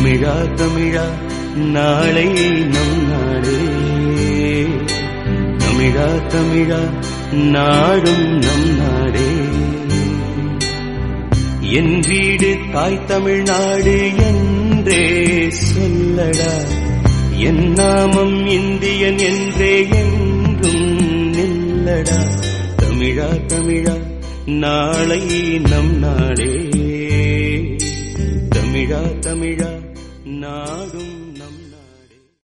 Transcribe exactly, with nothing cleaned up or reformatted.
தமிழா தமிழா நாளை நம் நாடே, தமிழா தமிழா நாடும் நம் நாடே. என் வீடு தாய் தமிழ்நாடு என்றே சொல்லடா, என் நாமம் இந்தியன் என்றே என்றும் நில்லடா. தமிழா தமிழா நாளை நம் நாடே, தமிழா தமிழா நாடும்